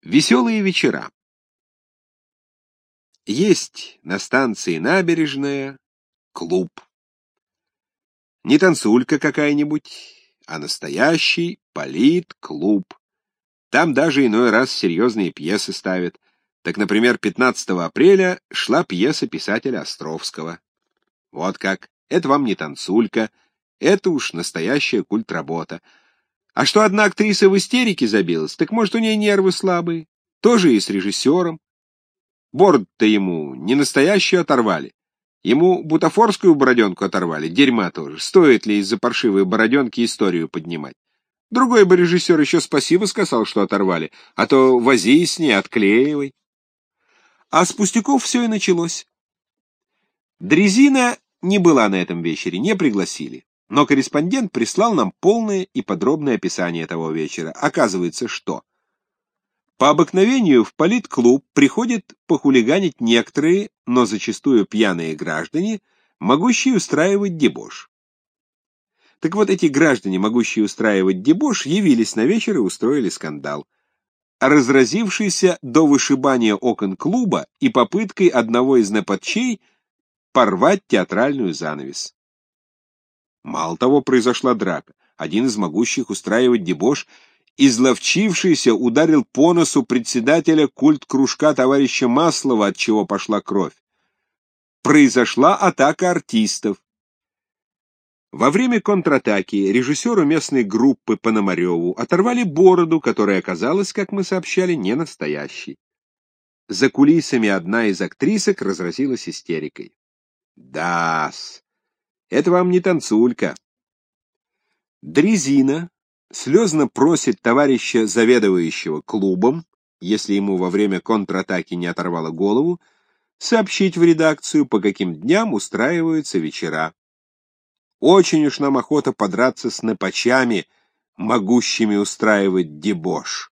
Веселые вечера. Есть на станции Набережная клуб. Не танцулька какая-нибудь, а настоящий политклуб. Там даже иной раз серьезные пьесы ставят. Так, например, 15 апреля шла пьеса писателя Островского. Вот как. Это вам не танцулька, это уж настоящая культработа. А что одна актриса в истерике забилась, так может у ней нервы слабые. Тоже и с режиссером. Бороду-то ему не настоящую оторвали. Ему бутафорскую бороденку оторвали, дерьма тоже. Стоит ли из-за паршивой бороденки историю поднимать? Другой бы режиссер еще спасибо сказал, что оторвали, а то возись с ней, отклеивай. А с пустяков все и началось. Дрезина не была на этом вечере, не пригласили. Но корреспондент прислал нам полное и подробное описание того вечера. Оказывается, что по обыкновению в политклуб приходят похулиганить некоторые, но зачастую пьяные граждане, могущие устраивать дебош. Так вот, эти граждане, могущие устраивать дебош, явились на вечер и устроили скандал, разразившийся до вышибания окон клуба и попыткой одного из нападчей порвать театральную занавес. Мало того, произошла драка. Один из могущих устраивать дебош, изловчившийся, ударил по носу председателя культ-кружка товарища Маслова, от чего пошла кровь. Произошла атака артистов. Во время контратаки режиссеру местной группы Пономареву оторвали бороду, которая оказалась, как мы сообщали, не настоящей. За кулисами одна из актрисок разразилась истерикой. Да-с, это вам не танцулька. Дрезина слезно просит товарища заведующего клубом, если ему во время контратаки не оторвало голову, сообщить в редакцию, по каким дням устраиваются вечера. Очень уж нам охота подраться с напачами, могущими устраивать дебош.